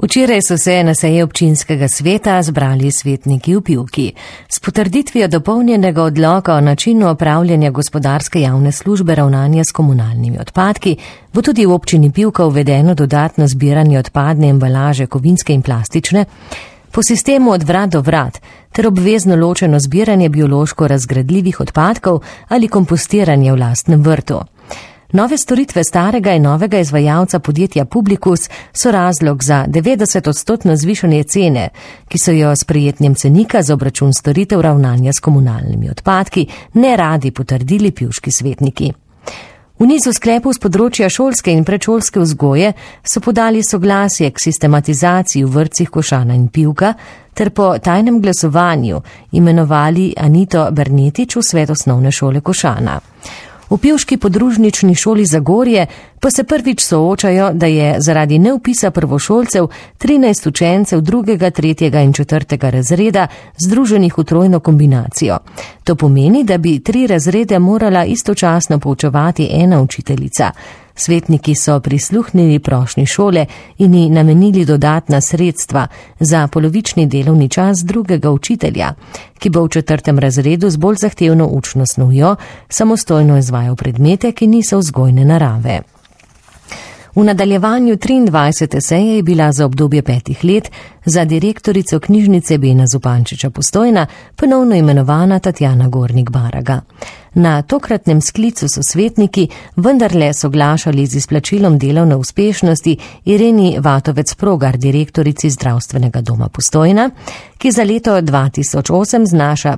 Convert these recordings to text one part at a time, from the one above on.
Včeraj so se na seji občinskega sveta zbrali svetniki v Pivki. S potrditvijo dopolnjenega odloka o načinu opravljanja gospodarske javne službe ravnanja s komunalnimi odpadki bo tudi v občini Pivka uvedeno dodatno zbiranje odpadne embalaže kovinske in plastične po sistemu od vrat do vrat ter obvezno ločeno zbiranje biološko razgradljivih odpadkov ali kompostiranje v lastnem vrtu. Nove storitve starega in novega izvajalca podjetja Publikus so razlog za 90% zvišanje cene, ki so jo s prijetnjem cenika za obračun storitev ravnanja s komunalnimi odpadki neradi potrdili pivški svetniki. V nizu sklepov z področja šolske in predšolske vzgoje so podali soglasje k sistematizaciji v vrtcih Košana in Pivka ter po tajnem glasovanju imenovali Anito Bernetič v svet osnovne šole Košana. V pivški podružnični šoli Zagorje pa se prvič soočajo, da je zaradi neupisa prvošolcev 13 učencev 2., 3. in 4. razreda združenih v trojno kombinacijo. To pomeni, da bi 3 razrede morala istočasno poučevati ena učiteljica. Svetniki so prisluhnili prošnji šole in ji namenili dodatna sredstva za polovični delovni čas drugega učitelja, ki bo v 4. razredu z bolj zahtevno učno snovjo samostojno izvajal predmete, ki niso vzgojne narave. V nadaljevanju 23. seje je bila za obdobje 5 let za direktorico knjižnice Bena Zupančiča Postojna ponovno imenovana Tatjana Gornik-Baraga. Na tokratnem sklicu so svetniki vendarle soglašali z izplačilom delovne uspešnosti Ireni Vatovec-Progar, direktorici zdravstvenega doma Postojna, ki za leto 2008 znaša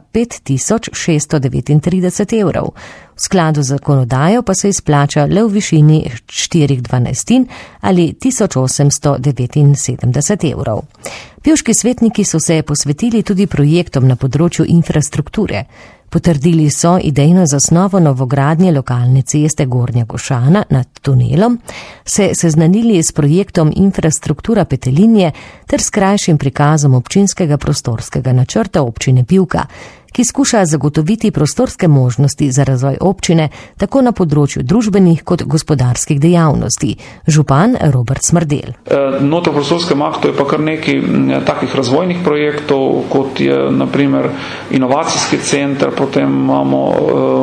5.639 evrov. V skladu z zakonodajo pa se izplača le v višini 4/12 ali 1879 evrov. Pivški svetniki so se posvetili tudi projektom na področju infrastrukture. Potrdili so idejno zasnovo novogradnje lokalne ceste Gornja Košana nad tunelom, se seznanili s projektom infrastruktura Petelinje ter s krajšim prikazom občinskega prostorskega načrta občine Pivka, ki skuša zagotoviti prostorske možnosti za razvoj občine tako na področju družbenih kot gospodarskih dejavnosti. Župan Robert Smrdel. Noto v prostorskem aktu je pa kar nekaj takih razvojnih projektov, kot je naprimer inovacijski center, potem imamo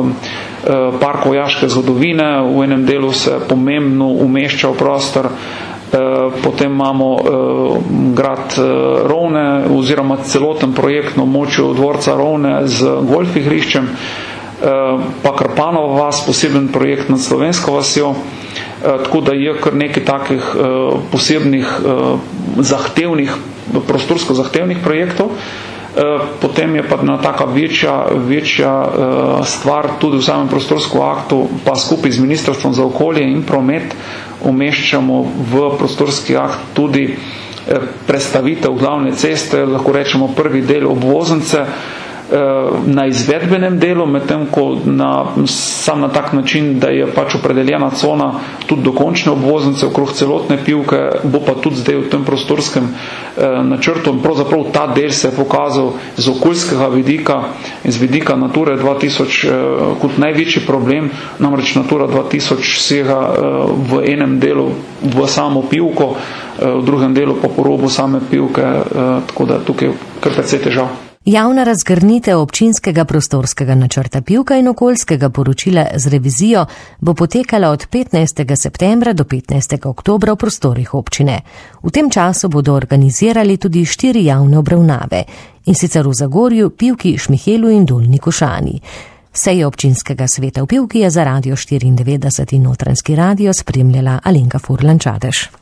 park vojaške zgodovine, v enem delu se pomembno umešča v prostor, potem imamo grad Rovne oziroma celoten projekt na območju dvorca Rovne z golf igriščem, pa Krpanova vas, poseben projekt nad Slovensko vasjo, tako da je kar nekaj takih posebnih zahtevnih, prostorsko zahtevnih projektov. Potem je pa ena taka večja stvar tudi v samem prostorskem aktu, pa skupaj z Ministrstvom za okolje in promet umeščamo v prostorski akt tudi prestavitev glavne ceste, lahko rečemo prvi del obvoznice na izvedbenem delu, medtem ko sam na tak način, da je pač opredeljena cona tudi do končne obvoznice okrog celotne Pivke, bo pa tudi zdaj v tem prostorskem načrtu. Pravzaprav ta del se je pokazal z okoljskega vidika in z vidika Nature 2000 kot največji problem, namreč Natura 2000 sega v enem delu v samo Pivko, v drugem delu pa po robu same Pivke, tako da tukaj je kar precej težav. Javna razgrnitev občinskega prostorskega načrta Pivka in okoljskega poročila z revizijo bo potekala od 15. septembra do 15. oktobra v prostorih občine. V tem času bodo organizirali tudi 4 javne obravnave, in sicer v Zagorju, Pivki, Šmihelu in Dolnji Košani. Sejo občinskega sveta v Pivki je za Radio 94 in Notranjski radio spremljala Alenka Furlan Čadež.